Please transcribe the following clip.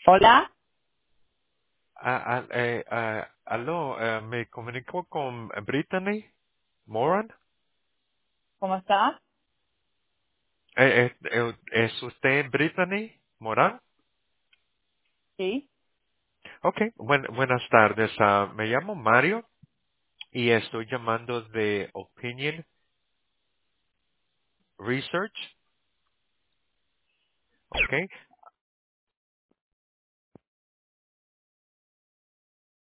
Hola, Aló, me comunico con Brittany Moran. ¿cómo estás? ¿Es usted Brittany Moran? Sí, Ok, buenas tardes. Me llamo Mario y estoy llamando de Opinion Research. Ok,